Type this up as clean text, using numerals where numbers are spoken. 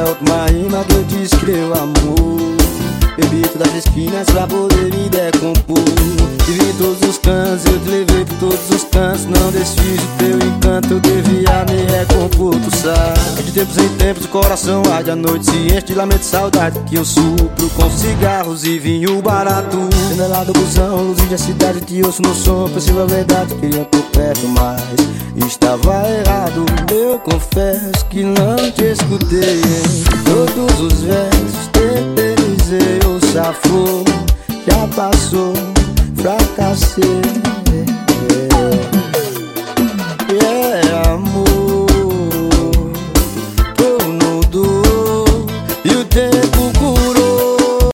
é a última rima que eu te escrevo, amor. Bebi todas as esquinas pra poder me decompor. Te vi em todos os cantos, eu te levei por todos os cantos. Não desfiz o teu encanto, eu devia me recompor, tu sabe. De tempos em tempos o coração arde, a noite se enche de lamento e saudade, que eu supro com cigarros e vinho barato. Janela do busão, luzes da cidade, te ouço no som, percebo a verdade. Queria por perto, mas estava errado. Eu confesso que não te escutei em todos os versos, eternizei o safou, já passou, fracassei.